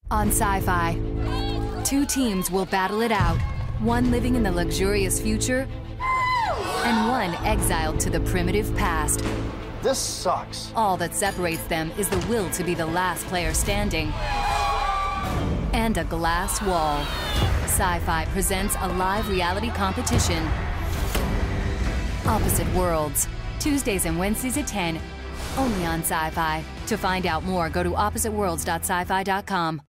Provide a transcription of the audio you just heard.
On Sci-Fi, two teams will battle it out, one living in the luxurious future and one exiled to the primitive past. This sucks. All that separates them is the will to be the last player standing and a glass wall. Sci-Fi presents a live reality competition, Opposite Worlds, Tuesdays and Wednesdays at 10, only on Sci-Fi. To find out more, go to oppositeworlds.sci-fi.com.